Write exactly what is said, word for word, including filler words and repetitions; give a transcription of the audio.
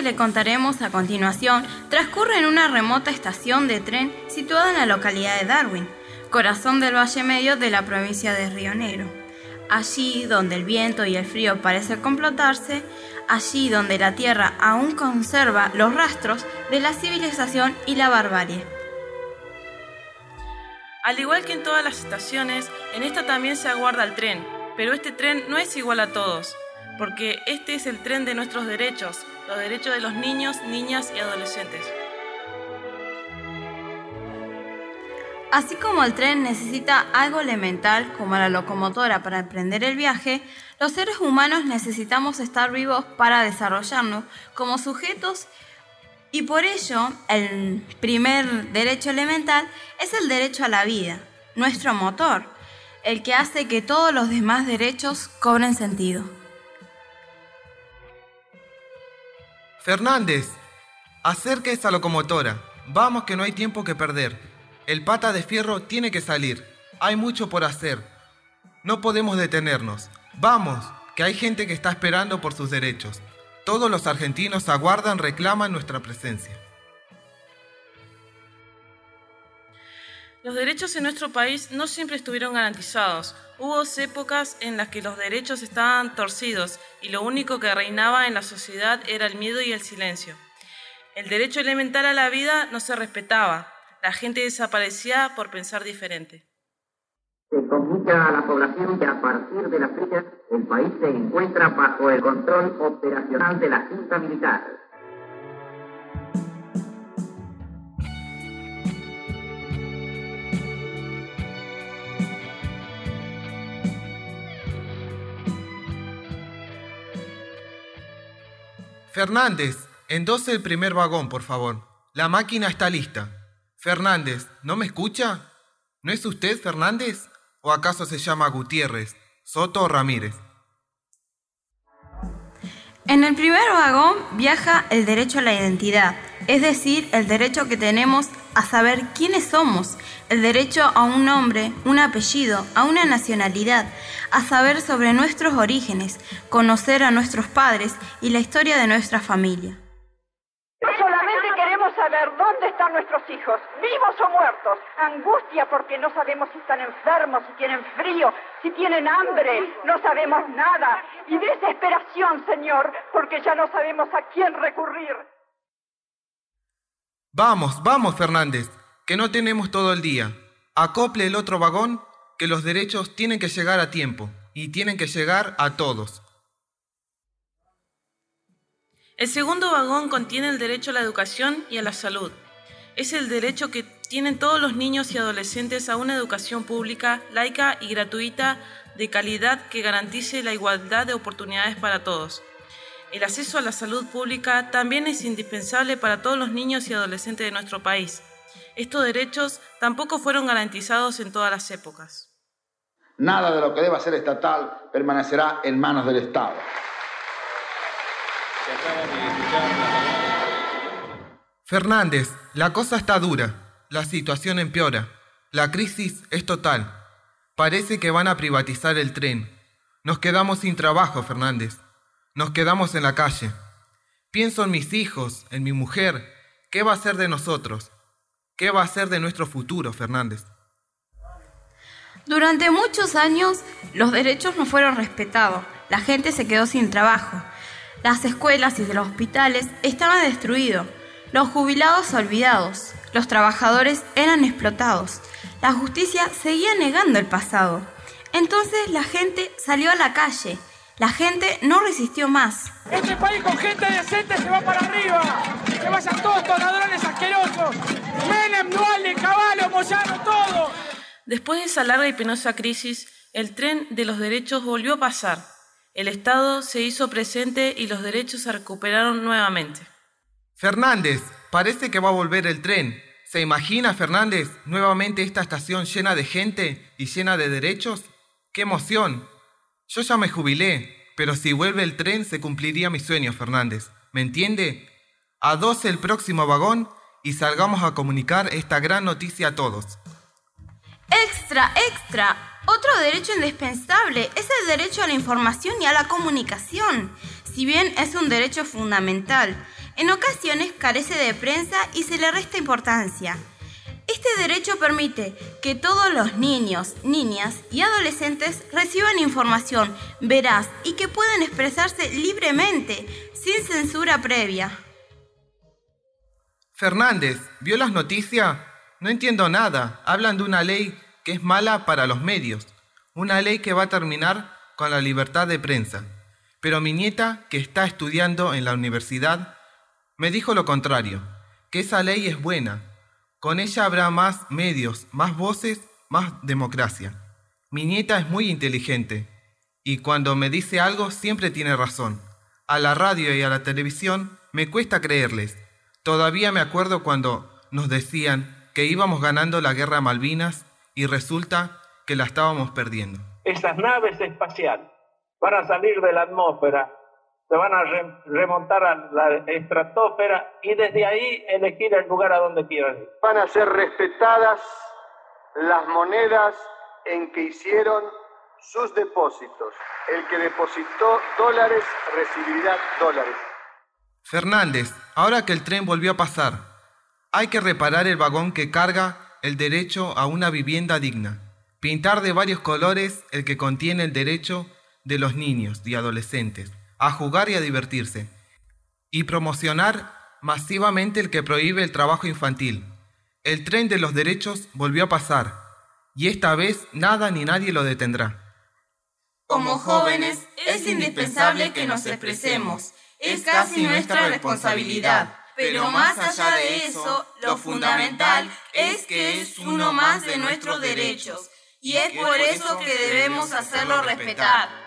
le contaremos a continuación transcurre en una remota estación de tren situada en la localidad de Darwin, corazón del Valle Medio de la provincia de Río Negro. Allí donde el viento y el frío parecen complotarse, allí donde la tierra aún conserva los rastros de la civilización y la barbarie. Al igual que en todas las estaciones, en esta también se aguarda el tren, pero este tren no es igual a todos, porque este es el tren de nuestros derechos, los derechos de los niños, niñas y adolescentes. Así como el tren necesita algo elemental como la locomotora para emprender el viaje, los seres humanos necesitamos estar vivos para desarrollarnos como sujetos y por ello el primer derecho elemental es el derecho a la vida, nuestro motor, el que hace que todos los demás derechos cobren sentido. Fernández, acerca esa locomotora. Vamos que no hay tiempo que perder. El pata de fierro tiene que salir. Hay mucho por hacer. No podemos detenernos. Vamos, que hay gente que está esperando por sus derechos. Todos los argentinos aguardan, reclaman nuestra presencia. Los derechos en nuestro país no siempre estuvieron garantizados. Hubo épocas en las que los derechos estaban torcidos y lo único que reinaba en la sociedad era el miedo y el silencio. El derecho elemental a la vida no se respetaba. La gente desaparecía por pensar diferente. Se comunica a la población que a partir de la fecha el país se encuentra bajo el control operacional de la Junta Militar. Fernández, endose el primer vagón, por favor. La máquina está lista. Fernández, ¿no me escucha? ¿No es usted Fernández? ¿O acaso se llama Gutiérrez, Soto o Ramírez? En el primer vagón viaja el derecho a la identidad, es decir, el derecho que tenemos a saber quiénes somos, el derecho a un nombre, un apellido, a una nacionalidad, a saber sobre nuestros orígenes, conocer a nuestros padres y la historia de nuestra familia. Solamente queremos saber dónde están nuestros hijos, vivos o muertos. Angustia porque no sabemos si están enfermos, si tienen frío, si tienen hambre. No sabemos nada. Y desesperación, Señor, porque ya no sabemos a quién recurrir. Vamos, vamos, Fernández, que no tenemos todo el día. Acople el otro vagón, que los derechos tienen que llegar a tiempo y tienen que llegar a todos. El segundo vagón contiene el derecho a la educación y a la salud. Es el derecho que tienen todos los niños y adolescentes a una educación pública, laica y gratuita de calidad que garantice la igualdad de oportunidades para todos. El acceso a la salud pública también es indispensable para todos los niños y adolescentes de nuestro país. Estos derechos tampoco fueron garantizados en todas las épocas. Nada de lo que deba ser estatal permanecerá en manos del Estado. Fernández, la cosa está dura, la situación empeora, la crisis es total. Parece que van a privatizar el tren. Nos quedamos sin trabajo, Fernández. Nos quedamos en la calle. Pienso en mis hijos, en mi mujer. ¿Qué va a ser de nosotros? ¿Qué va a ser de nuestro futuro, Fernández? Durante muchos años, los derechos no fueron respetados. La gente se quedó sin trabajo. Las escuelas y los hospitales estaban destruidos. Los jubilados olvidados. Los trabajadores eran explotados. La justicia seguía negando el pasado. Entonces la gente salió a la calle. La gente no resistió más. Este país con gente decente se va para arriba. Que vayan todos estos ladrones asquerosos. Menem, Dualde, Cavallo, Moyano, todo. Después de esa larga y penosa crisis, el tren de los derechos volvió a pasar. El Estado se hizo presente y los derechos se recuperaron nuevamente. Fernández, parece que va a volver el tren. ¿Se imagina, Fernández, nuevamente esta estación llena de gente y llena de derechos? ¡Qué emoción! Yo ya me jubilé, pero si vuelve el tren se cumpliría mi sueño, Fernández. ¿Me entiende? A doce el próximo vagón y salgamos a comunicar esta gran noticia a todos. ¡Extra, extra! Otro derecho indispensable es el derecho a la información y a la comunicación. Si bien es un derecho fundamental, en ocasiones carece de prensa y se le resta importancia. Este derecho permite que todos los niños, niñas y adolescentes reciban información veraz y que puedan expresarse libremente, sin censura previa. Fernández, ¿vio las noticias? No entiendo nada. Hablan de una ley que es mala para los medios. Una ley que va a terminar con la libertad de prensa. Pero mi nieta, que está estudiando en la universidad, me dijo lo contrario, que esa ley es buena. Con ella habrá más medios, más voces, más democracia. Mi nieta es muy inteligente y cuando me dice algo siempre tiene razón. A la radio y a la televisión me cuesta creerles. Todavía me acuerdo cuando nos decían que íbamos ganando la guerra a Malvinas y resulta que la estábamos perdiendo. Esas naves espaciales van a salir de la atmósfera, se van a re- remontar a la estratosfera y desde ahí elegir el lugar a donde quieran ir. Van a ser respetadas las monedas en que hicieron sus depósitos. El que depositó dólares recibirá dólares. Fernández, ahora que el tren volvió a pasar, hay que reparar el vagón que carga el derecho a una vivienda digna. Pintar de varios colores el que contiene el derecho de los niños y adolescentes a jugar y a divertirse, y promocionar masivamente el que prohíbe el trabajo infantil. El tren de los derechos volvió a pasar, y esta vez nada ni nadie lo detendrá. Como jóvenes, es indispensable que nos expresemos, es casi nuestra responsabilidad, pero más allá de eso, lo fundamental es que es uno más de nuestros derechos, y es por eso que debemos hacerlo respetar.